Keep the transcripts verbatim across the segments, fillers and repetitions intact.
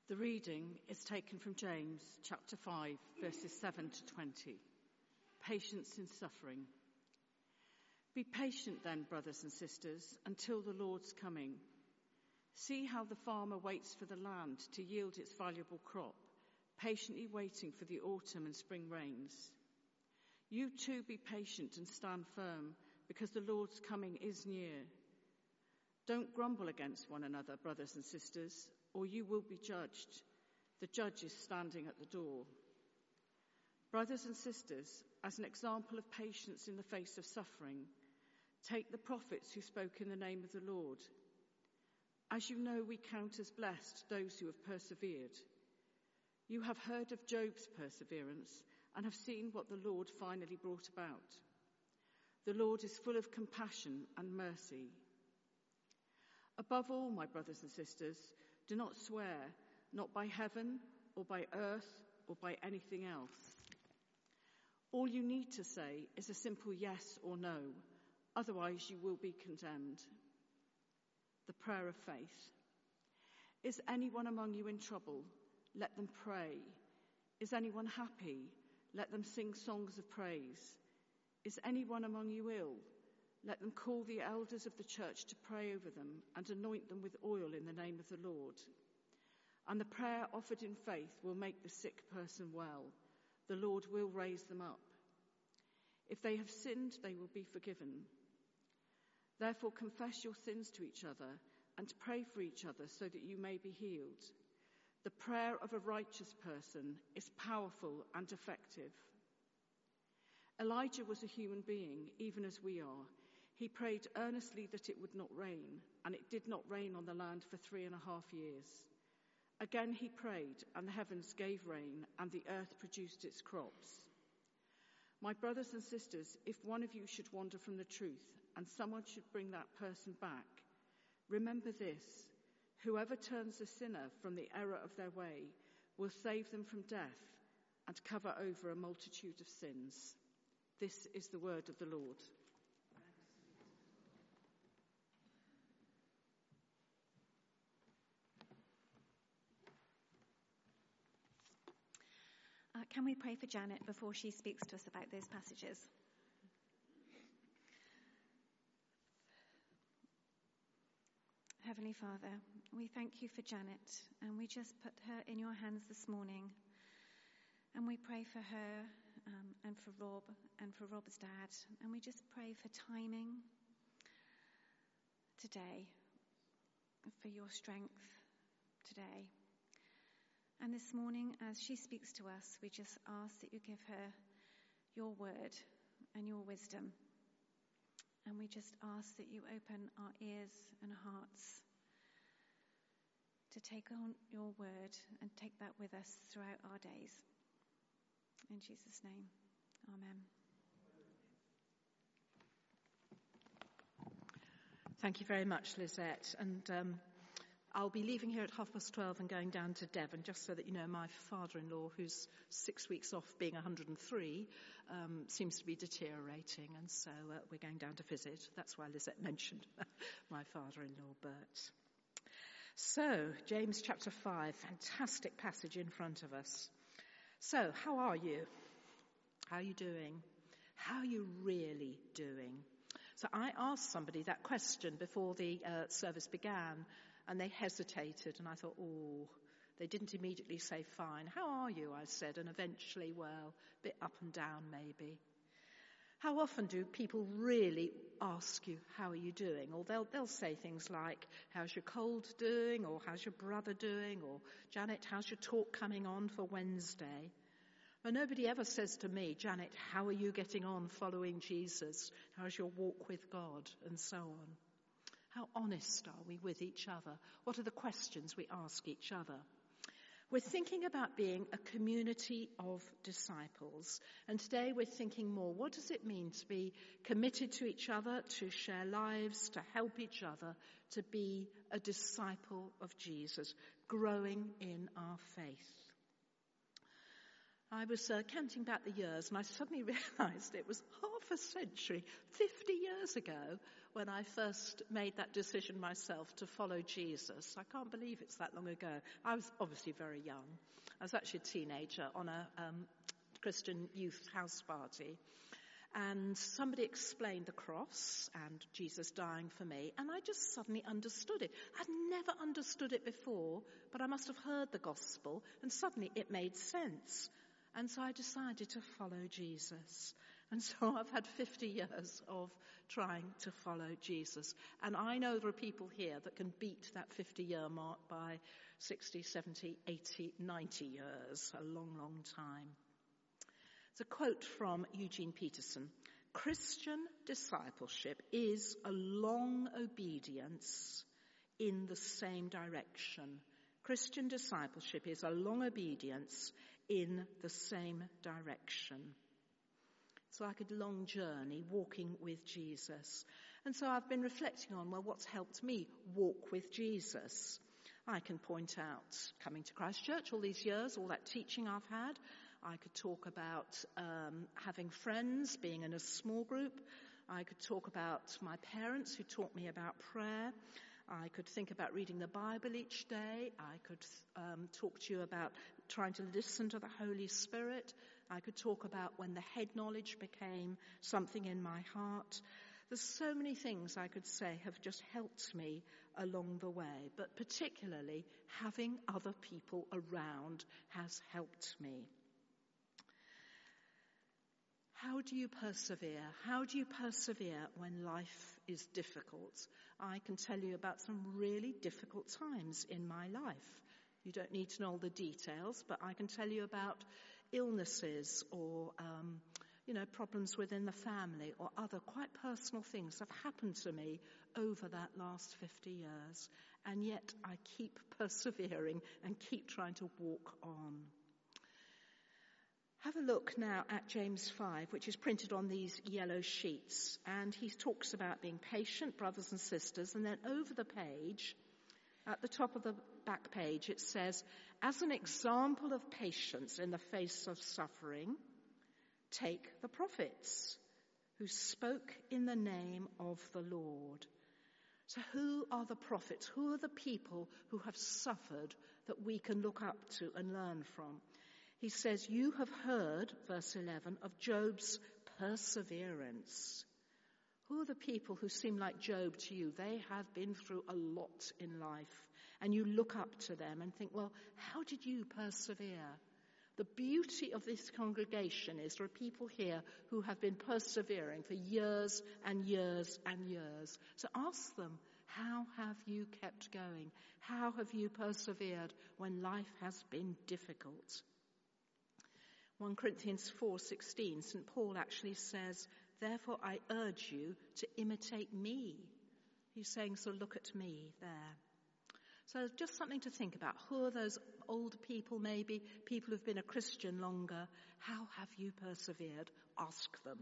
The reading is taken from James chapter five, verses seven to twenty. Patience in suffering. Be patient then, brothers and sisters, until the Lord's coming. See how the farmer waits for the land to yield its valuable crop, patiently waiting for the autumn and spring rains. You too be patient and stand firm, because the Lord's coming is near. Don't grumble against one another, brothers and sisters, or you will be judged. The judge is standing at the door. Brothers and sisters, as an example of patience in the face of suffering, take the prophets who spoke in the name of the Lord. As you know, we count as blessed those who have persevered. You have heard of Job's perseverance and have seen what the Lord finally brought about. The Lord is full of compassion and mercy. Above all, my brothers and sisters, do not swear, not by heaven or by earth or by anything else. All you need to say is a simple yes or no, otherwise you will be condemned. The prayer of faith. Is anyone among you in trouble? Let them pray. Is anyone happy? Let them sing songs of praise. Is anyone among you ill? Let them call the elders of the church to pray over them and anoint them with oil in the name of the Lord. And the prayer offered in faith will make the sick person well. The Lord will raise them up. If they have sinned, they will be forgiven. Therefore, confess your sins to each other and pray for each other so that you may be healed. The prayer of a righteous person is powerful and effective. Elijah was a human being, even as we are. He prayed earnestly that it would not rain, and it did not rain on the land for three and a half years. Again he prayed, and the heavens gave rain, and the earth produced its crops. My brothers and sisters, if one of you should wander from the truth, and someone should bring that person back, remember this: whoever turns a sinner from the error of their way will save them from death and cover over a multitude of sins. This is the word of the Lord. Uh, can we pray for Janet before she speaks to us about those passages? Heavenly Father, we thank you for Janet, and we just put her in your hands this morning. And we pray for her um, and for Rob and for Rob's dad. And we just pray for timing today, for your strength today. And this morning, as she speaks to us, we just ask that you give her your word and your wisdom. And we just ask that you open our ears and hearts to take on your word and take that with us throughout our days. In Jesus' name, amen. Thank you very much, Lizette. And um, I'll be leaving here at half past twelve and going down to Devon, just so that you know my father-in-law, who's six weeks off being one hundred and three, um, seems to be deteriorating. And so uh, we're going down to visit. That's why Lizette mentioned my father-in-law, Bert. So, James chapter five, fantastic passage in front of us. So, how are you? How are you doing? How are you really doing? So I asked somebody that question before the uh, service began, and they hesitated, and I thought, oh, they didn't immediately say fine. How are you? I said, and eventually, well, a bit up and down maybe. How often do people really ask you, how are you doing? Or they'll, they'll say things like, how's your cold doing? Or how's your brother doing? Or, Janet, how's your talk coming on for Wednesday? But nobody ever says to me, Janet, how are you getting on following Jesus? How's your walk with God? And so on. How honest are we with each other? What are the questions we ask each other? We're thinking about being a community of disciples. And today we're thinking more, what does it mean to be committed to each other, to share lives, to help each other, to be a disciple of Jesus, growing in our faith? I was uh, counting back the years, and I suddenly realised it was half a century, fifty years ago, when I first made that decision myself to follow Jesus. I can't believe it's that long ago. I was obviously very young. I was actually a teenager on a um, Christian youth house party, and somebody explained the cross and Jesus dying for me, and I just suddenly understood it. I'd never understood it before, but I must have heard the gospel, and suddenly it made sense. And so I decided to follow Jesus. And so I've had fifty years of trying to follow Jesus. And I know there are people here that can beat that fifty-year mark by sixty, seventy, eighty, ninety years. A long, long time. It's a quote from Eugene Peterson. Christian discipleship is a long obedience in the same direction. Christian discipleship is a long obedience in the same direction. It's like a long journey, walking with Jesus. And so I've been reflecting on, well, what's helped me walk with Jesus? I can point out coming to Christ Church all these years, all that teaching I've had. I could talk about um, having friends, being in a small group. I could talk about my parents who taught me about prayer. I could think about reading the Bible each day. I could um, talk to you about trying to listen to the Holy Spirit. I could talk about when the head knowledge became something in my heart. There's so many things I could say have just helped me along the way, but particularly having other people around has helped me. How do you persevere? How do you persevere when life is difficult? I can tell you about some really difficult times in my life. You don't need to know all the details, but I can tell you about illnesses or, um, you know, problems within the family or other quite personal things that have happened to me over that last fifty years. And yet I keep persevering and keep trying to walk on. Have a look now at James five, which is printed on these yellow sheets. And he talks about being patient, brothers and sisters. And then over the page, at the top of the back page, it says, as an example of patience in the face of suffering, take the prophets who spoke in the name of the Lord. So who are the prophets? Who are the people who have suffered that we can look up to and learn from? He says, you have heard, verse eleven, of Job's perseverance. Who are the people who seem like Job to you? They have been through a lot in life. And you look up to them and think, well, how did you persevere? The beauty of this congregation is there are people here who have been persevering for years and years and years. So ask them, how have you kept going? How have you persevered when life has been difficult? First Corinthians four sixteen, Saint Paul actually says, therefore I urge you to imitate me. He's saying, so look at me there. So just something to think about. Who are those old people maybe, people who've been a Christian longer? How have you persevered? Ask them.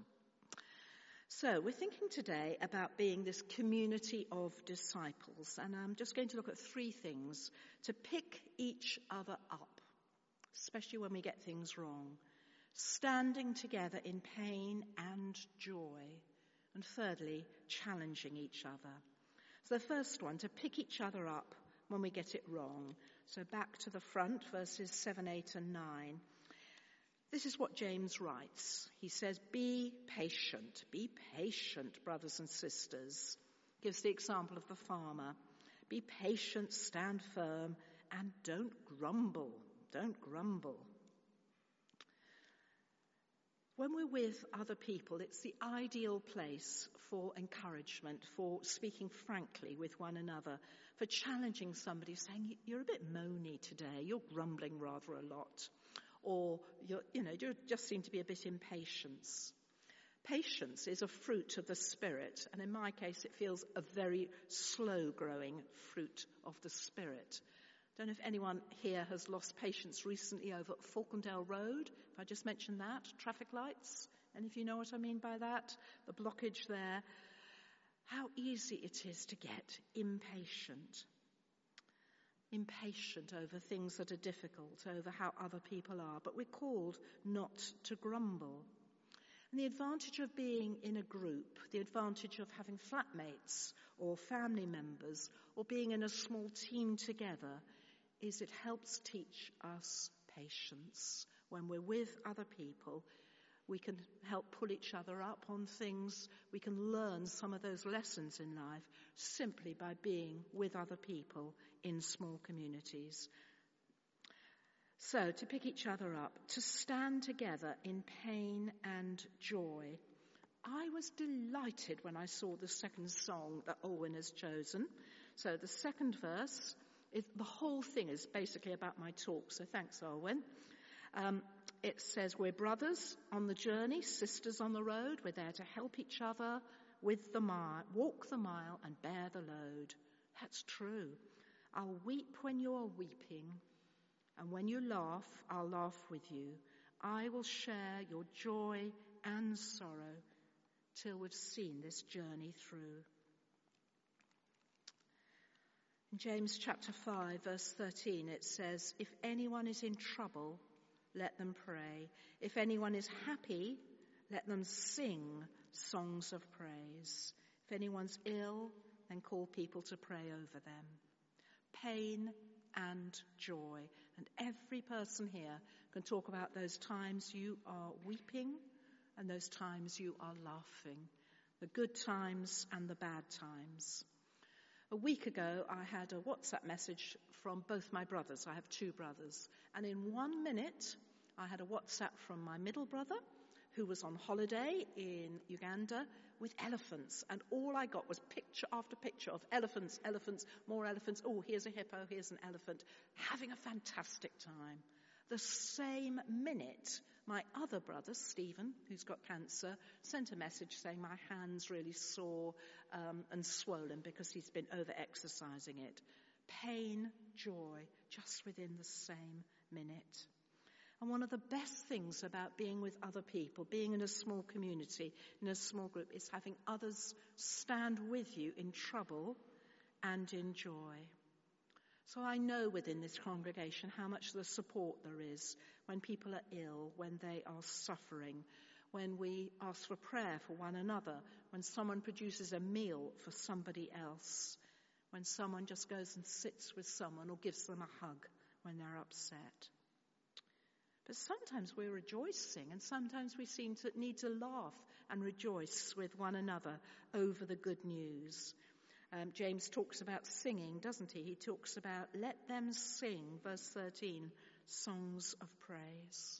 So we're thinking today about being this community of disciples. And I'm just going to look at three things to pick each other up, especially when we get things wrong. Standing together in pain and joy. And thirdly, challenging each other. So the first one, to pick each other up when we get it wrong. So back to the front, verses seven, eight and nine. This is what James writes. He says, be patient, be patient, brothers and sisters. Gives the example of the farmer. Be patient, stand firm, and don't grumble. Don't grumble. When we're with other people, it's the ideal place for encouragement, for speaking frankly with one another, for challenging somebody, saying, you're a bit moany today, you're grumbling rather a lot, or you're, you know, you just seem to be a bit impatient. Patience is a fruit of the Spirit, and in my case it feels a very slow-growing fruit of the Spirit. I don't know if anyone here has lost patience recently over at Falkendale Road. If I just mention that, traffic lights. And if you know what I mean by that, the blockage there. How easy it is to get impatient. impatient over things that are difficult, over how other people are, but we're called not to grumble. And the advantage of being in a group, the advantage of having flatmates or family members or being in a small team together is it helps teach us patience. When we're with other people, we can help pull each other up on things. We can learn some of those lessons in life simply by being with other people in small communities. So, to pick each other up, to stand together in pain and joy. I was delighted when I saw the second song that Olwen has chosen. So the second verse, is, the whole thing is basically about my talk, so thanks, Olwen. Um, it says, we're brothers on the journey, sisters on the road. We're there to help each other with the mile, walk the mile and bear the load. That's true. I'll weep when you're weeping. And when you laugh, I'll laugh with you. I will share your joy and sorrow till we've seen this journey through. In James chapter five, verse thirteen, it says, if anyone is in trouble, let them pray. If anyone is happy, let them sing songs of praise. If anyone's ill, then call people to pray over them. Pain and joy. And every person here can talk about those times you are weeping and those times you are laughing, the good times and the bad times. A week ago, I had a WhatsApp message from both my brothers. I have two brothers. And in one minute, I had a WhatsApp from my middle brother, who was on holiday in Uganda with elephants. And all I got was picture after picture of elephants, elephants, more elephants. Oh, here's a hippo, here's an elephant. Having a fantastic time. The same minute, my other brother, Stephen, who's got cancer, sent a message saying my hand's really sore um, and swollen because he's been over-exercising it. Pain, joy, just within the same minute. And one of the best things about being with other people, being in a small community, in a small group, is having others stand with you in trouble and in joy. So I know within this congregation how much the support there is when people are ill, when they are suffering, when we ask for prayer for one another, when someone produces a meal for somebody else, when someone just goes and sits with someone or gives them a hug when they're upset. But sometimes we're rejoicing and sometimes we seem to need to laugh and rejoice with one another over the good news. Um, James talks about singing, doesn't he? He talks about, let them sing, verse thirteen, songs of praise.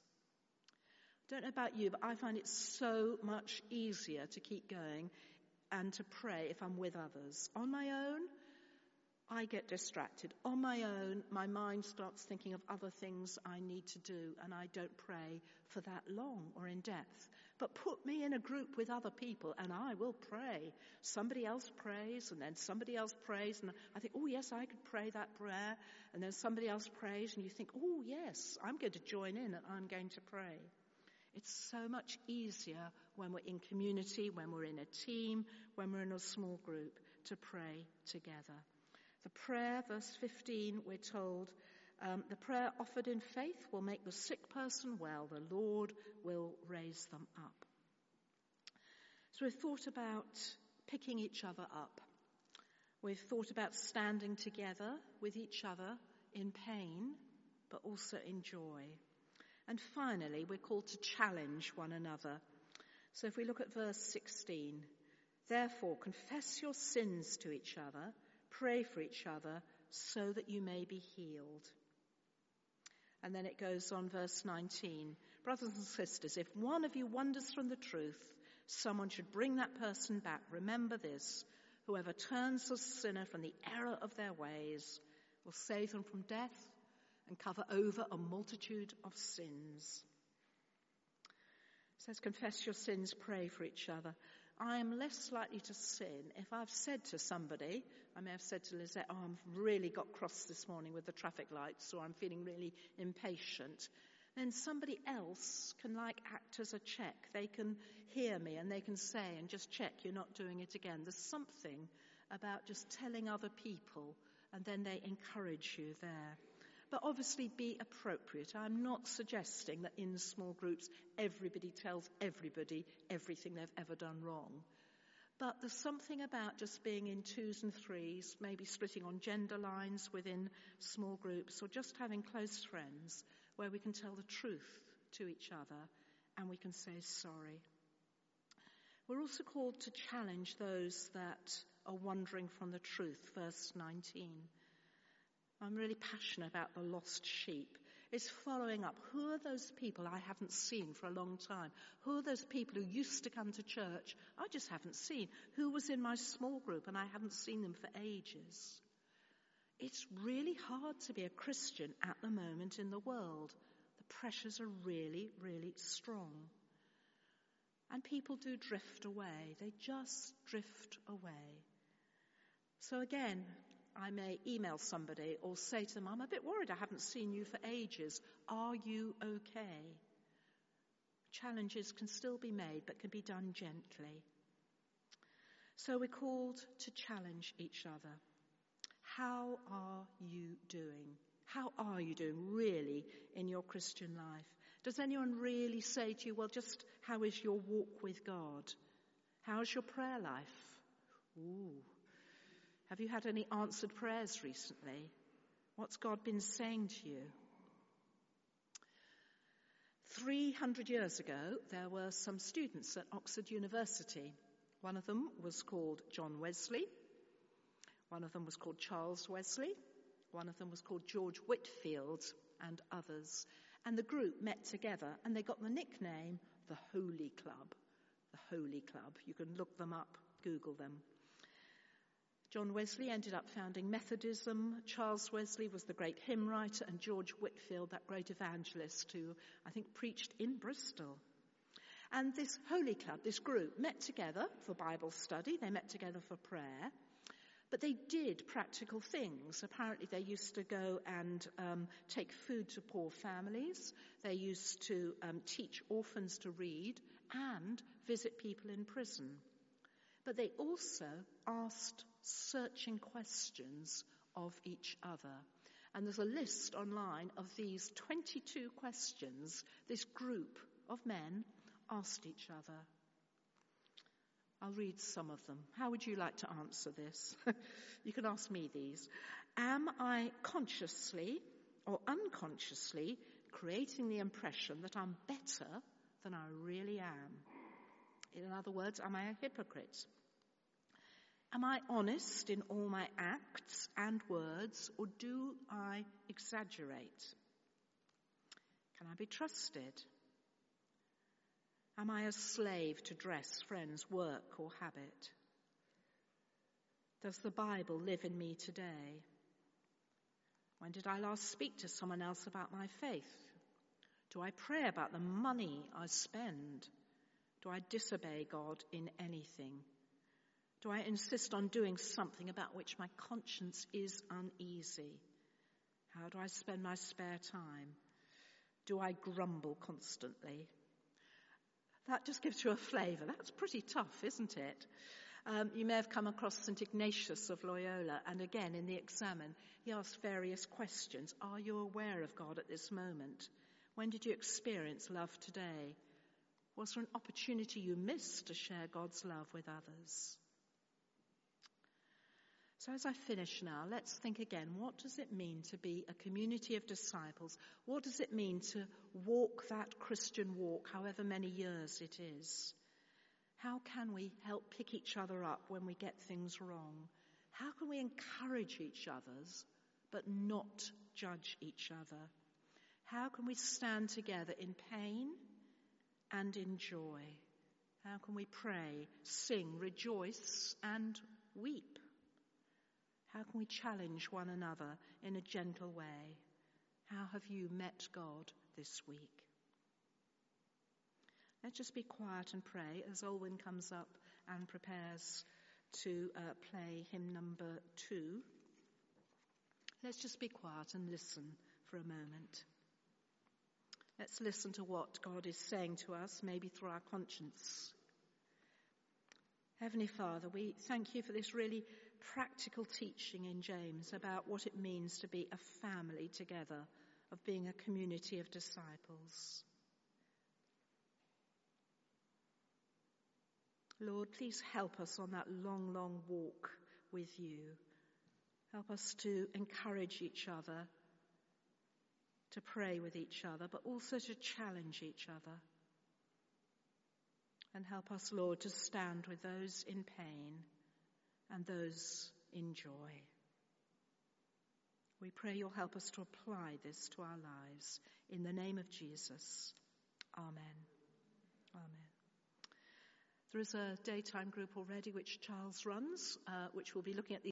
I don't know about you, but I find it so much easier to keep going and to pray if I'm with others. On my own, I get distracted. On my own, my mind starts thinking of other things I need to do, and I don't pray for that long or in depth. But put me in a group with other people, and I will pray. Somebody else prays, and then somebody else prays, and I think, oh, yes, I could pray that prayer. And then somebody else prays, and you think, oh, yes, I'm going to join in, and I'm going to pray. It's so much easier when we're in community, when we're in a team, when we're in a small group, to pray together. The prayer, verse fifteen, we're told, um, the prayer offered in faith will make the sick person well. The Lord will raise them up. So we've thought about picking each other up. We've thought about standing together with each other in pain, but also in joy. And finally, we're called to challenge one another. So if we look at verse sixteen, therefore confess your sins to each other, pray for each other so that you may be healed. And then it goes on, verse nineteen. Brothers and sisters, if one of you wanders from the truth, someone should bring that person back. Remember this, whoever turns a sinner from the error of their ways will save them from death and cover over a multitude of sins. It says, confess your sins, pray for each other. I am less likely to sin if I've said to somebody, I may have said to Lizette, oh, I've really got cross this morning with the traffic lights, or I'm feeling really impatient. Then somebody else can like act as a check. They can hear me and they can say, and just check you're not doing it again. There's something about just telling other people and then they encourage you there. But obviously be appropriate. I'm not suggesting that in small groups everybody tells everybody everything they've ever done wrong. But there's something about just being in twos and threes, maybe splitting on gender lines within small groups, or just having close friends where we can tell the truth to each other and we can say sorry. We're also called to challenge those that are wandering from the truth, verse nineteen. I'm really passionate about the lost sheep. It's following up. Who are those people I haven't seen for a long time? Who are those people who used to come to church I just haven't seen? Who was in my small group and I haven't seen them for ages? It's really hard to be a Christian at the moment in the world. The pressures are really, really strong. And people do drift away. They just drift away. So again, I may email somebody or say to them, I'm a bit worried I haven't seen you for ages. Are you okay? Challenges can still be made, but can be done gently. So we're called to challenge each other. How are you doing? How are you doing really in your Christian life? Does anyone really say to you, well, just how is your walk with God? How's your prayer life? Ooh. Have you had any answered prayers recently? What's God been saying to you? three hundred years ago, there were some students at Oxford University. One of them was called John Wesley. One of them was called Charles Wesley. One of them was called George Whitefield, and others. And the group met together and they got the nickname the Holy Club. The Holy Club. You can look them up, Google them. John Wesley ended up founding Methodism. Charles Wesley was the great hymn writer, and George Whitefield, that great evangelist who I think preached in Bristol. And this Holy Club, this group, met together for Bible study. They met together for prayer. But they did practical things. Apparently they used to go and um, take food to poor families. They used to um, teach orphans to read and visit people in prison. But they also asked searching questions of each other. And there's a list online of these twenty-two questions this group of men asked each other. I'll read some of them. How would you like to answer this? You can ask me these. Am I consciously or unconsciously creating the impression that I'm better than I really am? In other words, am I a hypocrite? Am I honest in all my acts and words, or do I exaggerate? Can I be trusted? Am I a slave to dress, friends, work, or habit? Does the Bible live in me today? When did I last speak to someone else about my faith? Do I pray about the money I spend? Do I disobey God in anything? Do I insist on doing something about which my conscience is uneasy? How do I spend my spare time? Do I grumble constantly? That just gives you a flavour. That's pretty tough, isn't it? Um, you may have come across Saint Ignatius of Loyola, and again in the Examen, he asked various questions. Are you aware of God at this moment? When did you experience love today? Was there an opportunity you missed to share God's love with others? So as I finish now, let's think again, what does it mean to be a community of disciples? What does it mean to walk that Christian walk, however many years it is? How can we help pick each other up when we get things wrong? How can we encourage each other, but not judge each other? How can we stand together in pain and in joy? How can we pray, sing, rejoice, and weep? How can we challenge one another in a gentle way? How have you met God this week? Let's just be quiet and pray as Olwyn comes up and prepares to uh, play hymn number two. Let's just be quiet and listen for a moment. Let's listen to what God is saying to us, maybe through our conscience. Heavenly Father, we thank you for this really practical teaching in James about what it means to be a family together, of being a community of disciples. Lord, please help us on that long, long walk with you. Help us to encourage each other, to pray with each other, but also to challenge each other. And help us, Lord, to stand with those in pain and those in joy. We pray you'll help us to apply this to our lives. In the name of Jesus. Amen. Amen. There is a daytime group already which Charles runs, uh, which will be looking at the